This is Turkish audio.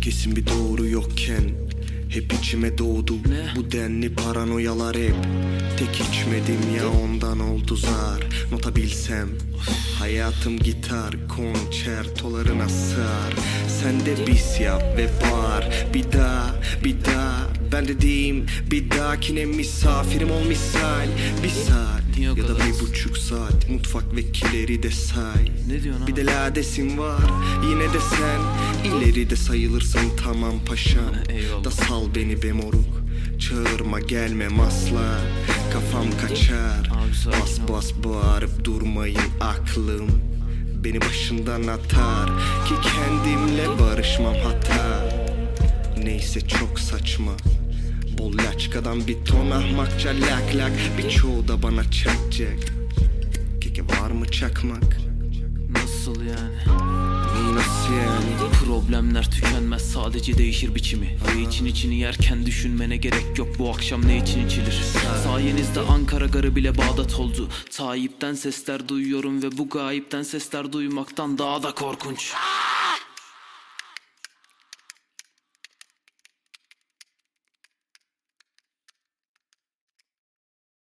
Kesin bir doğru yokken hep içime doğdu. Bu denli paranoyalar hep. Tek içmedim ya ondan oldu zar. Nota bilsem hayatım gitar konçertolarına sığar. Sen de bis yap ve bağır. Bir daha ben de diyeyim. Bir dahakine misafirim ol misal. Bir saat ya da 1,5 saat. Mutfak vekilleri de say. Bir de ladesin var. Yine de sen ileride sayılırsın tamam paşam. Da sal beni be moruk. Çağırma gelmem asla. Kafam kaçar. Bas bas bağırıp durmayın aklım beni başından atar. Ki kendimle barışmam hata. Neyse çok saçma. Bol laçkadan bir ton ahmakça lak lak. Birçoğu da bana çakacak. Keke var mı çakmak? Nasıl yani? Nasıl yani? Problemler tükenmez, sadece değişir biçimi. Ve içini yerken düşünmene gerek yok, bu akşam ne için içilir. Sayenizde Ankara garı bile Bağdat oldu. Tayyip'ten sesler duyuyorum ve bu gayipten sesler duymaktan daha da korkunç.